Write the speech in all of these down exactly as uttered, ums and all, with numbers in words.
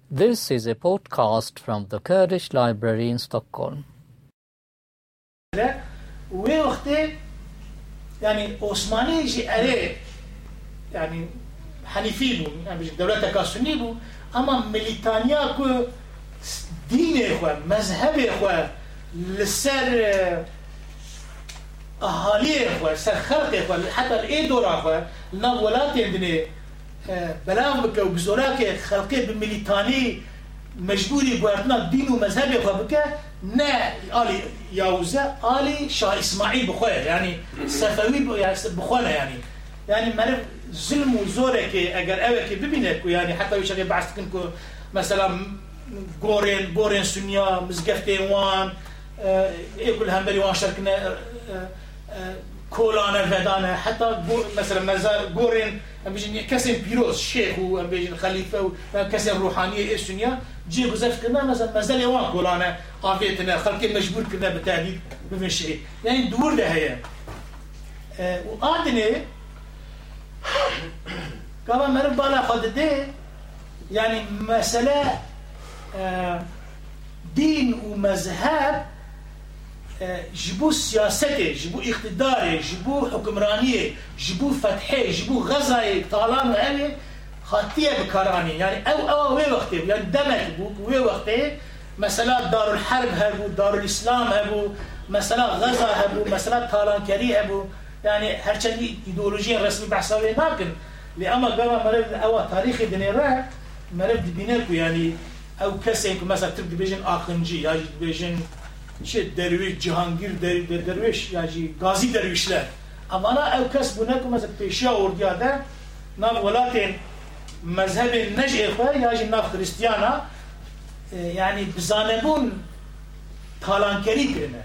This is a podcast from the Kurdish Library in Stockholm. وی وقتی یعنی عثمانی جی اره یعنی حنیفی بود، یعنی دولت کاسونی بود، اما ملیتانیا که دین خواه، مذهب خواه، لسر اهالی خواه، سر خلق خواه، حتی ای دورا خواه، لنا ولاتی اندنی بلاغ بکه و بزورا که خلقی بملیتانی مجبوری گوردنا دین و مذهب خواه بکه نه آلی یاوزه آلی شاه اسماعیل بخواه یعنی صفوی بخواه یعنی یعنی مرف ظلم و زوره که اگر اوه که ببینه که یعنی حتی ویشه که بحث کن که مثلا گورین گورین سنیا مزگفت وان ایکل همبری وان شرکنه کولانه ودانه حتی مثلا مزار گورین هم بیشن کسی پیروز شیخ و هم بیشن خلیفه و کسی روحانیه سنیا جي گذشت كنا مثلا مازال يوان كولانا عافيتنا خلقي مجبور كنا بالتهديد بمشي يعني دور ده هي أه وقعدني كمان مرة بالا خدده يعني مسألة أه دين ومذهب أه جبو سياسته جبو اقتداره جبو حكمرانيه جبو فتحه جبو غزاي طالان وعلي خاطيه بكراني يعني او او وي وقته يعني دمك بو وي وقته مثلا دار الحرب هبو دار الاسلام هبو مثلا غزا هبو مثلا طالانكري هبو يعني هرچند ایدئولوژی رسمی بحثاوی ناکن لأما قبل مرد او تاريخ دنيا مرد بينكو يعني او کسی که مثلا تبدي بيجن آخنجي یا بيجن چه درویش جهانگیر در درویش یا جی غازی درویشler اما انا او کس بونکو مثلا پیشیا اردیاده نام ولاتین مذهب النجع خواه یا جی ناف خریستیانا يعني بزانبون تالانکری کرنه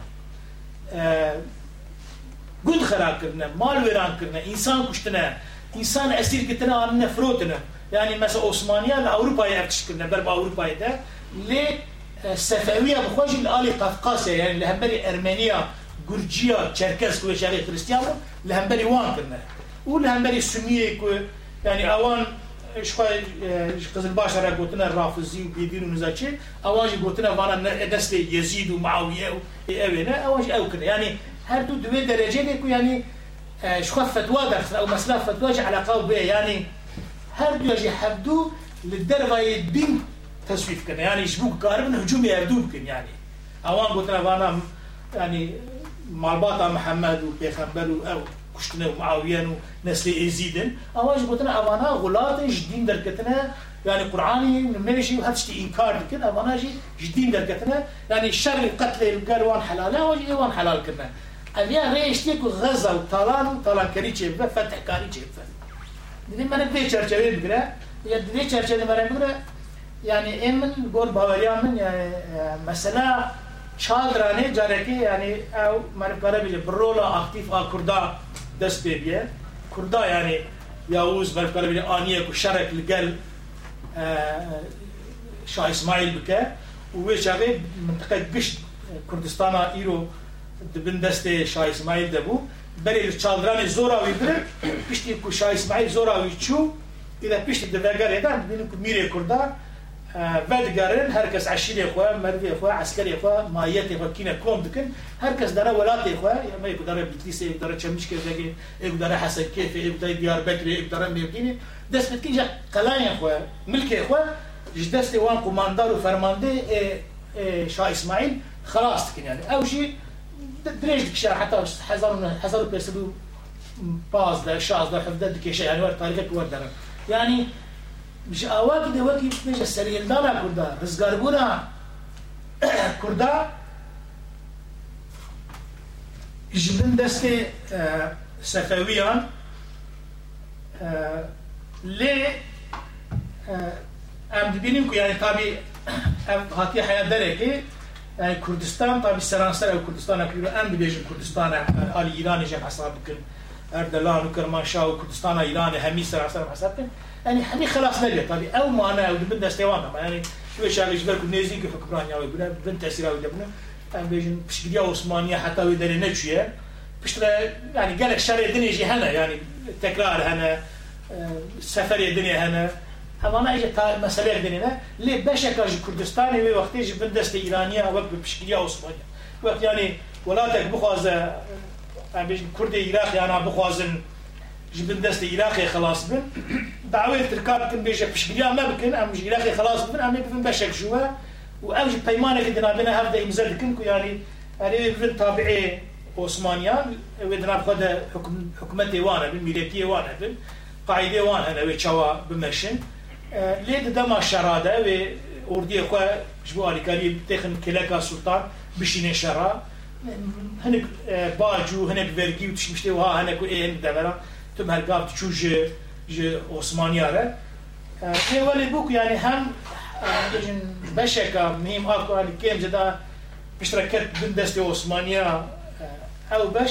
گود خراب کرنه مال ویران کرنه انسان کشتنه انسان اسیر کتنه آنه فروتنه يعني مثلا عثمانية لأوروبا افتش کرنه برب أوروبا ده لی صفوية بخواجي لآلی قفقاسية يعني لهمبري أرمينيا گرجيا چركز كوي شغي خريستيانو لهمبري وان کرنه و لهمبري سنية كوي يعني اوان شخواه قزلباش را گوتنه رافضی و بیدین و نزاچه اواجی گوتنه وانا نسل یزید و معاویه و اوینه اواجی او کنه يعني هر دو دوی درجه ده که يعني شخواه فتوى درس او مسئله فتوى جه علاقه به يعني هر دو يجي حدو للدرجه الدين تسويف كده يعني يشبوك قاربن هجوم يردو بكن يعني اوان قلتنا وانا يعني مالباطا محمد وبيغمبر او كشتنا ومعاوية ونسل يزيدن اواج قلتنا اوانا غلط جدين دركتنا يعني قرآني نمشي وهاتشتي انكار كده اوانا جي جدين دركتنا يعني الشر القتل القروان حلال اواجي ايوان حلال كنا ابيا ريشتيك غزا وطالان وطالان كريتشي فتح كاريتشي دیدیم من به چرچوی بگیره یا دیدی چرچوی من بگیره یعنی این من گور باوریا من یعنی مثلا چادرانه جاره که یعنی او من کاره بیه برولا اکتیف آ کردا دست بیه کردا یعنی یاوز من کاره بیه آنیه کو شرک لگل شاه اسماعیل بکه و وی چاقی منطقه گشت کردستان ایرو دبن دست شاه اسماعیل دبو برای چادران زوراوی بره پیشتی که شاه اسماعیل زوراوی چو اذا پیشتی دفاگر ایدن بینیم که میره کرده و دگرن هر کس عشیری خواه مردی خواه عسکری خواه مایتی خواه کینه کلوم دکن هر کس داره ولاتی خواه یا یک داره بیتلیسه یک داره چمش کرده یک داره حسن کیفه یک داره دیار بکری یک داره میبینی دست بتکن جا قلای خواه ملک خواه جد دست وان قماندار و فرمانده شاه اسماعیل خلاص دکن يعني او شيء دريج دكشا حتى حزر حزر بيسدو باز ده شاز ده حفظ ده كشيء يعني ورد تاريخك ورد يعني مش أواقد واقي مش السرير دانا كردا بس قاربونا كردا جبن دستي صفويان ليه ام دبینیم که يعني طبعا هاتي حياة دركي يعني كردستان طبعا سرانسر او كردستان اكيرو ام بيجن كردستان آل ايران جم حساب بكن اردلان وكرمانشاه وكردستان ايران همي سرانسر حساب بكن يعني حدي خلاص نبي طبعا او ما انا او دبن دستيوان يعني شوي شغل جبر كنيزي كيف حكمران ياوي بنا بنت تاثير او دبنا ام بيجن بشكل عثمانيه حتى ويدري نتشيه بشترى يعني قالك شرع الدنيا يجي هنا يعني تكرار هنا سفر الدنيا هنا ئەوانە ئەیجە تا مەسەلەیەک دێنێنە لێ بەشێکە ji کوردستانی وێ وەختێ ji bin destê îraniya wek bi piştgiriya Osmaniya wek yanî welatek bixwaze em bêjin Kurdê Iraqê yana bixwazin ji bin destê Iraqê xelas bin dawê Tirka bikin bêje piştgiriya me bikin em ji Iraqê xelas bin em ê bibin beşek ji we û ew ji peymanekê dinavêne hev de îmze dikin ku yanî erê bibin tabiê Osmaniya wê di nav xwe de hikûmetê wan hebin mîletiyê wan hebin qaîdê wan hene wê çawa bimeşin lê di dema şera de wê ordiyê xwe ji bo alîkariyê têxin kêleka Sultan bişîne şera hinek bac û hinek vergî û tiştê wiha hene ku ê hin devera tim hergav diçû ji ji Osmaniya re lê welê bû ku yanî hem bêjin beşeka mihîm a ku yanî kêm ji da piştre ket bin destê Osmaniya ew beş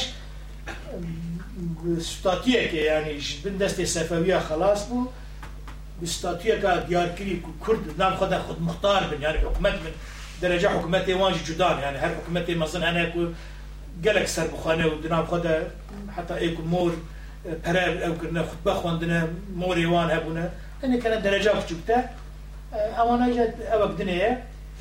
statûyekê yanî ji bin destê Sefeviya xelas bû bi statûyeka diyarkirî ku Kurd nav xwe de xudmuxtar bin yanî hikûmet bin derece hikûmetê wan jî cuda yani her hikûmetê mezin hene ku gelek serbixwane û di nav xwe de heta ê ku mor pere ew kirine xutbe xwendine morê wan hebûne hinê kene dereca biçûk te ewana jî ewek dinê ye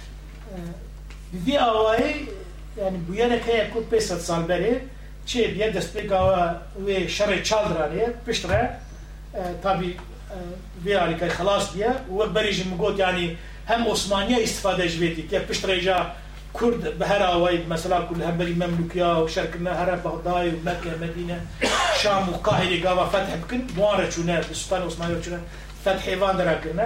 bi vî awayî yani bûyenek heye ku pê sed sal berê çê diye destpêka wê şerê çaldiranê pişt re tabî vê alîkayî xelas diye û wek berî jî min got yanî hem Osmaniya îstîfade ji vê dît ya pişt re jî Kurd bi her awayî mesela ku li hemberî Memlûkiya û şerkirine here Bexdayê û Mekke Medîne Şam û Qahirê gava feth bikin wan re çûne bi Sultanê Osmanî re çûne fethê wan de re kirine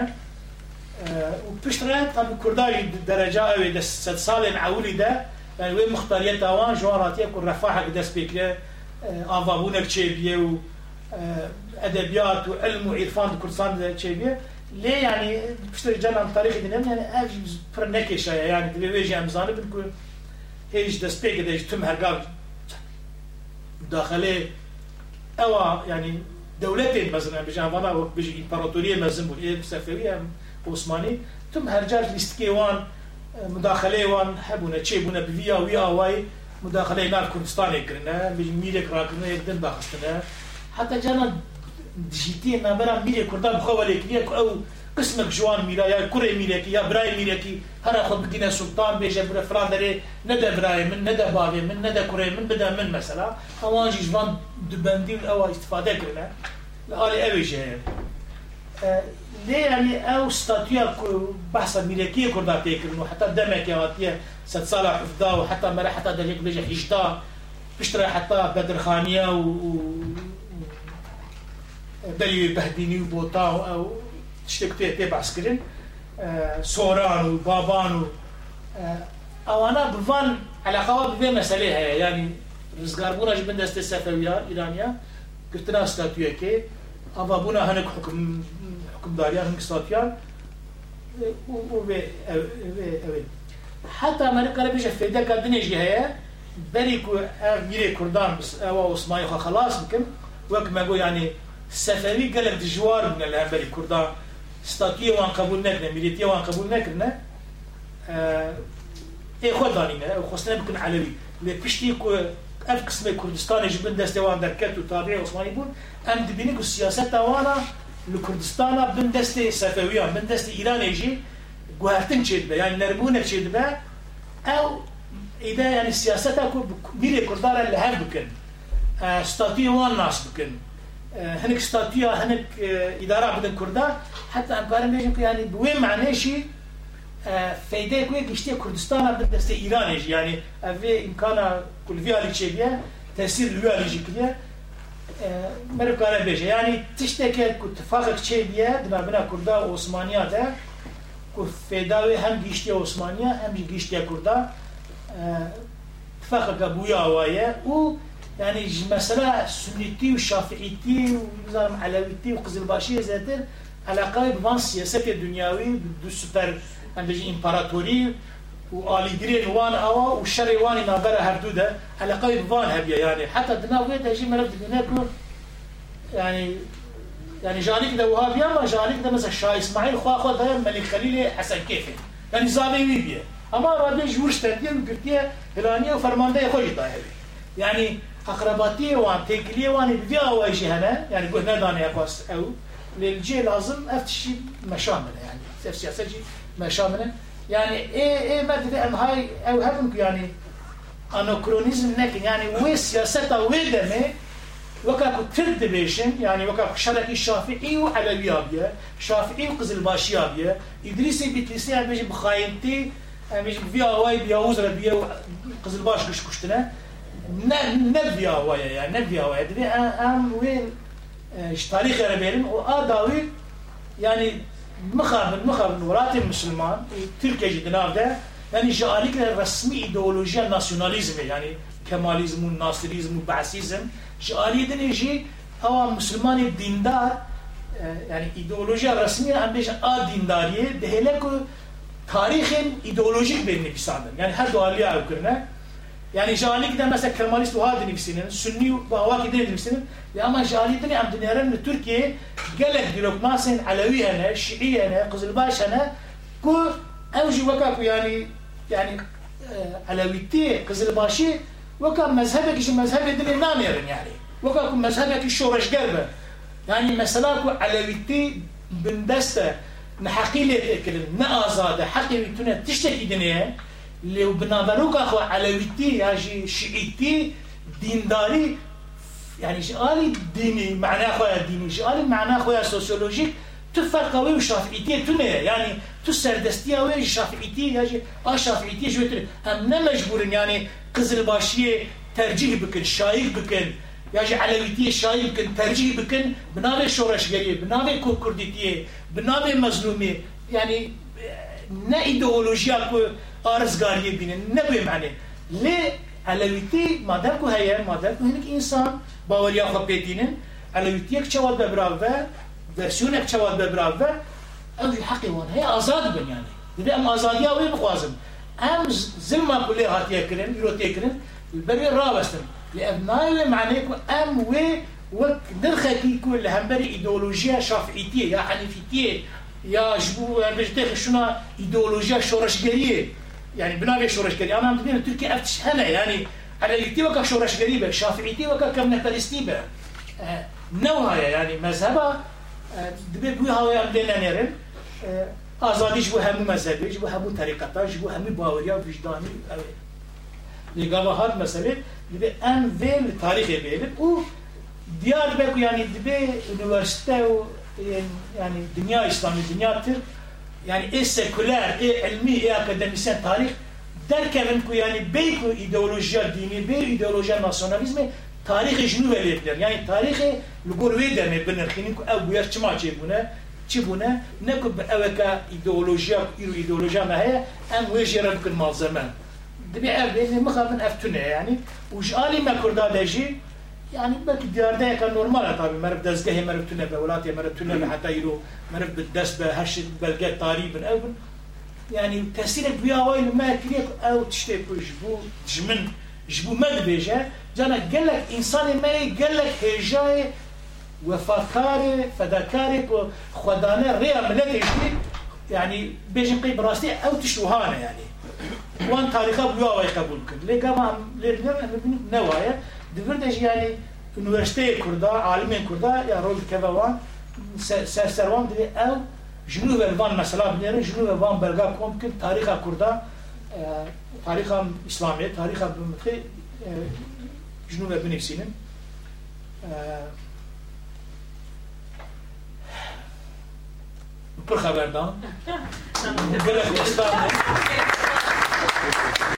û pişt re tabî Kurda jî dereca ew ê de sed salên ewilî de yani wê muxtariyeta wan ji wan hatiye ku refahek dest pê kire avabûnek çêbiye û edebiyat û ilm û îrfan di Kurdistan de çêbiye lê yanî piştî canan tarîxê dînim yani ev jî pir nekêşaye yani divê wê jî em zanibin ku hê ji destpêkê de ji tim hergav mudaxelê ewa yani dewletên mezin em bêjin vana wek bêjî împaratoriyê mezin bû ê Sefewî em Osmanî tim hercar lîstikê wan mudaxelê wan hebûne çêbûne bi vîya wî awayî mudaxeleyê nav Kurdistanê kirine bêjin mîrek rakirine yek din daxistine heta canan dijîtiyê navbera mîrê Kurdan bi xwe welêkiriye ku ew qismek ji wan mîra ya kurê mîrekî ya birayê mîrekî here xwe bigîne Sultan bêje bire filan derê ne de birayê min ne de bavê min ne de kurê min bide min mesela ewan jî ji van dibendî û ewa îstîfade kirine li alî ew ê jî heye lê yanî ew statûya ku behsa mîrekiyê Kurda tê kirin û heta demekê hatiye sed sala hevda û heta mere heta derêk bêje hîjda pişt re heta Bedirxaniya û berî behdînî û bota û ew tiştek tê tê behs kirin soran û baban û ewana bi van eleqa wa bi vê meselê heye yanî rizgarbûna ji bin destê Sefeviya İraniya girtina statûyekê avabûna hinek hukmdariyan hinek statûyan û vê ew heta me nikare bêje fêdeka dinê jî heye berî ku ev mîrê Kurdan ewa Osmanî xwe xelas bikin wek me got yanî Sefewî gelek dijwar bûne li hemberî Kurdan statûyê wan qebûl nekirine mîletiye wan qebûl nekirine ê xwe danîne ew xwestine bikin Elewî lê piştî ku ev qismê Kurdistanê ji bin destê wan derket û tabiê Osmanî bûn em dibînin ku siyaseta wana li Kurdistana bin destê Sefewiyan bin destê Îranê jî guhertin çê dibe yani nerbûnek çê dibe ew êde yani siyaseta ku mîrê Kurdan re li hev bikin statûyê wan nas bikin hinek statûya hinek îdara bidin Kurda heta em karin bêjin ku yani bi wê meعنê jî feydeyek wê giştiye Kurdistana bin destê Îranê jî yani ev vê imkana ku li vî alî çêbiye tesîr li wê alî jî kiriye me karin bêje yani tişteke ku tifaqek çêbiye di navbera Kurda û Osmaniya de ku feyda wê hem giştiye Osmaniya hem jî giştiye Kurda tifaqeka bûya awaye û yani mesela Sünnîtî û Şafiîtî û bizanım Elewîtî û Qizilbaşîyê zêtir eleqayê bi van siyasetê dunyawî du süper em bêjin împaratorî û alîgirên wan awa û şerê wanî navbera herdû de eleqayê bi van hebiye yani heta di nav wê de jî me dibîne ku yani yani janîk de wiha biye ama janîk de mesela Şah İsmaîl xwe xwe daye Melîk Xelîlê Hesenkêfê yani zavê wî biye ama radê ji wir ştendiye û girtiye hilaniye û fermandeyê xwe jî daye hebe yani akrabatiyê wan têkiliyê wanê bi vî awayî jî hene yani guh nedane xwast ew للجي لازم افتشي مشامله يعني سيف سياسه مشامله يعني ايه ايه ما تدري ام هاي او هذم يعني انوكرونيزم لكن يعني وي سياسه ويدمه وكاكو ترد بيشن يعني وكاكو شركي الشافعي وعلويابيه شافعي وقزلباشيابيه ادريسي بيتليسي بيجي بخاينتي بيجي بيا واي بيا وزر بيا قزلباش كش كشتنا نبيا واي يعني نبيا واي دبي ام وين ايش تاريخ ربيرن واداوي يعني مخابن مخابن ورات المسلمان تركيا جدنا ده يعني جالك الرسمي ايديولوجيا ناسيوناليزم يعني كماليزم والناصريزم والبعثيزم جالي دن يجي هو مسلمان الديندار يعني ايديولوجيا رسميه عم بيجي ا دينداريه دهلك تاريخ ايديولوجيك بين نفسان يعني هر دواليا او كرنا يعني جالي ده مثلا كماليست وهذا نفسين سني وهواك ده نفسين اما جالي دن عم دنيرن تركيا قالك دلوك ماسن علوي انا شيعي انا قزلباش انا كو اوجي وكاكو يعني يعني علويتي قزلباشي وكان مذهبك شي مذهب الدنيا ناميرن يعني وكان مذهبك الشورش قلبه يعني مثلا علويتي بندسته نحقيله كلم نازاده حقي تونه تشتكي دنيا لو بنظروك اخو علويتي ياجي شيعيتي دينداري يعني شغالي ديني معناه خويا ديني شغالي معناه خويا سوسيولوجيك تفرق قوي وشافعيتي تونه يعني تسردستيا وي شافعيتي ياجي اه شافعيتي جوتر هم مجبورين يعني قزلباشيه ترجيح بكن شايك بكن ياجي علويتي شايك بكن ترجيح بكن بنابه شورشگری بنابه كرديتي بنابه مظلومي يعني نه ايديولوژيا کو ارزگاری بینن نه معنی ليه علويتي مادام کو هيا مادام کو هنك انسان باوريا خو بيدينن علويتي یک چواد ببراوه versiyon ek çavad bebravve ev haqqi wan hey azad bin yani dedi em azadiya we bixwazim em zilma kulli hatiye kirin yrotiye kirin beri rabestin li evnay ve ma'ne ku em we وك درخكي كل همبري ايديولوجيا شافعيتيه يا حنيفيتيه يا جبو بجتخ شنو ايديولوجيا شورشگريه يعني بنابي شورشگري انا عم تبين تركيا افتش هنا يعني على الايتي شورشگري به شافعيتي وك كم فلسطين به نوعا يعني مذهبها دبي بو هاوي ام دينانيرن ازادي جو هم مذهبي جو هم طريقتا جو هم باوريا وجداني لغاوات مساله دبي ان فيل تاريخ بيلب و ديار بك يعني دبي üniversite yani dünya İslami dünyadır yani e seküler e ilmi e akademisyen tarih derken ku yani beyku ideolojiya dini bey ideolojiya nasyonalizmi tarihi şunu verirler yani tarihi lugurve deme benirkhinin ku ev buyar çima çebune çibune ne ku evka ideolojiya ideolojiya mahaya en vejera bukun malzeme dibi ev beni mekhabın eftüne yani ujali mekurda deji يعني belki diyarda yakan normal tabii merif dezgahı merif tüne be velat ya merif tüne be hatta yiro merif bides be her şey belge tarihi bin evin yani tesirek bir avaylı merkiyek ev işte bu jmin jbu medbeje cana gelek insan mey gelek hejay vefakare fedakare ko khudane riya millet işte yani bejin qeyb rasti ev tişuhane yani وان تاريخه بيا واي قبول كد لقما لرنا نوايا دفردش يعني üniversite kurda alimin kurda ya rol kevan serservan dedi ev junu ve van mesela bilerin junu ve van belga komkin tariha kurda tariha İslamiyet tariha bümtü junu ve binefsinin bir haberdan gelek İslam